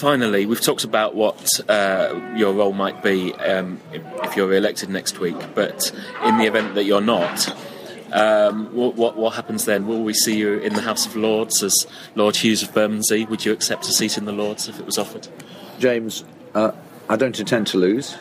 finally, we've talked about what your role might be if you're re-elected next week, but in the event that you're not, what happens then? Will we see you in the House of Lords as Lord Hughes of Bermondsey? Would you accept a seat in the Lords if it was offered? James, I don't intend to lose.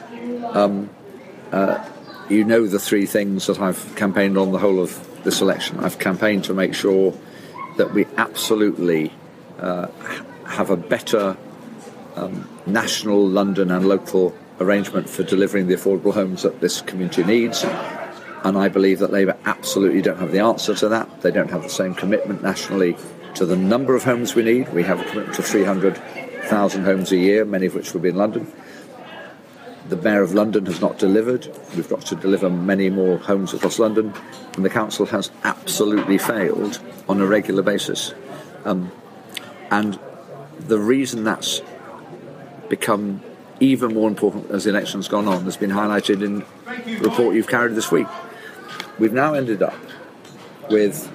You know the three things that I've campaigned on the whole of this election. I've campaigned to make sure that we absolutely have a better national, London and local arrangement for delivering the affordable homes that this community needs. And I believe that Labour absolutely don't have the answer to that. They don't have the same commitment nationally to the number of homes we need. We have a commitment to 300,000 homes a year, many of which will be in London. The Mayor of London has not delivered. We've got to deliver many more homes across London. And the Council has absolutely failed on a regular basis. And the reason that's become even more important as the election's gone on has been highlighted in the report you've carried this week. We've now ended up with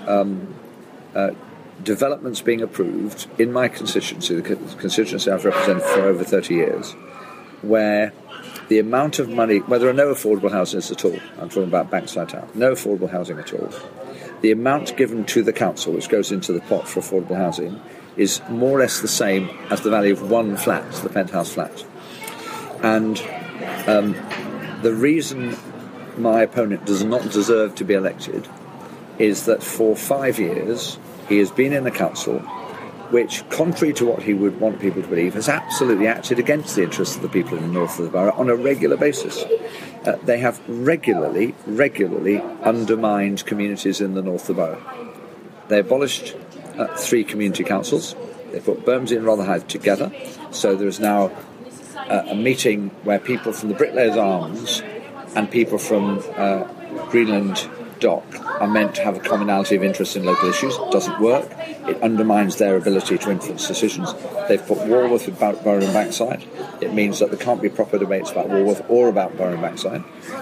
developments being approved in my constituency, the constituency I've represented for over 30 years, where the amount of money, where there are no affordable houses at all, I'm talking about Bankside Town, no affordable housing at all, the amount given to the council, which goes into the pot for affordable housing, is more or less the same as the value of one flat, the penthouse flat. And the reason my opponent does not deserve to be elected is that for 5 years he has been in a council which, contrary to what he would want people to believe, has absolutely acted against the interests of the people in the north of the borough on a regular basis. They have regularly undermined communities in the north of the borough. They abolished 3 community councils. They put Bermondsey and Rotherhithe together, so there is now a meeting where people from the Bricklayers Arms and people from Greenland Dock are meant to have a commonality of interest in local issues. It doesn't work. It undermines their ability to influence decisions. They've put Walworth with Borough and Bankside. It means that there can't be proper debates about Walworth or about Borough and Bankside.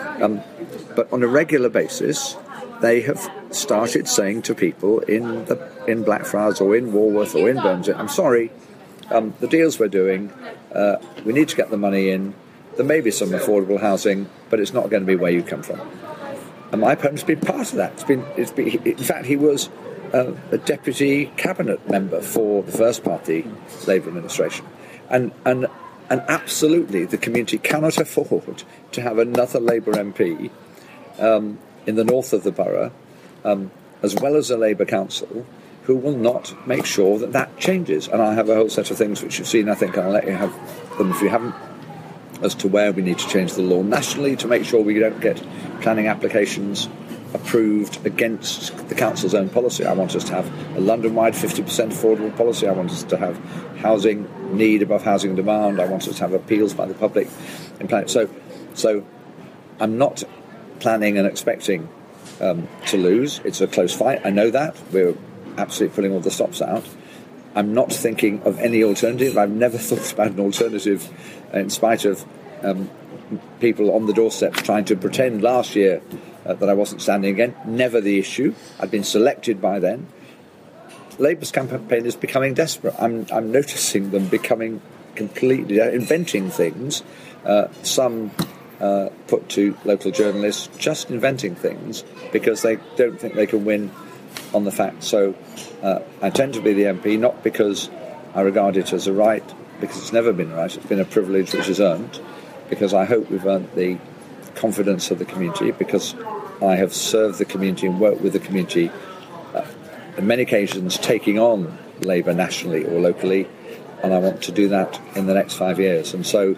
But on a regular basis, they have started saying to people in Blackfriars or in Walworth or in Bermondsey, I'm sorry, the deals we're doing, we need to get the money in. There may be some affordable housing, but it's not going to be where you come from. And my opponent's been part of that. In fact, he was a deputy cabinet member for the first party Labour administration. And absolutely, the community cannot afford to have another Labour MP in the north of the borough, as well as a Labour council, who will not make sure that that changes. And I have a whole set of things which you've seen. I think I'll let you have them if you haven't, as to where we need to change the law nationally to make sure we don't get planning applications approved against the council's own policy. I want us to have a London-wide 50% affordable policy. I want us to have housing need above housing demand. I want us to have appeals by the public in planning. So I'm not planning and expecting to lose. It's a close fight. I know that. We're absolutely pulling all the stops out. I'm not thinking of any alternative. I've never thought about an alternative in spite of people on the doorsteps trying to pretend last year that I wasn't standing again. Never the issue. I'd been selected by then. Labour's campaign is becoming desperate. I'm noticing them becoming completely inventing things. Some put to local journalists just inventing things because they don't think they can win on the facts. So I tend to be the MP not because I regard it as a right, because it's never been a right. It's been a privilege which is earned, because I hope we've earned the confidence of the community, because I have served the community and worked with the community on many occasions, taking on Labour nationally or locally, and I want to do that in the next 5 years. And so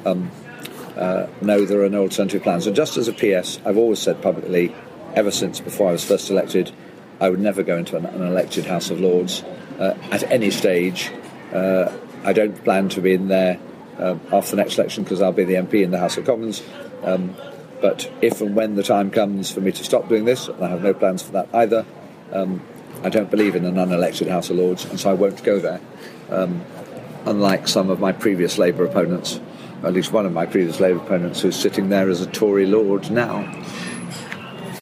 no, there are no alternative plans. And just as a PS, I've always said publicly, ever since before I was first elected, I would never go into an elected House of Lords at any stage. I don't plan to be in there after the next election because I'll be the MP in the House of Commons. But if and when the time comes for me to stop doing this, and I have no plans for that either, I don't believe in an unelected House of Lords, and so I won't go there. Unlike some of my previous Labour opponents, at least one of my previous Labour opponents who's sitting there as a Tory Lord now.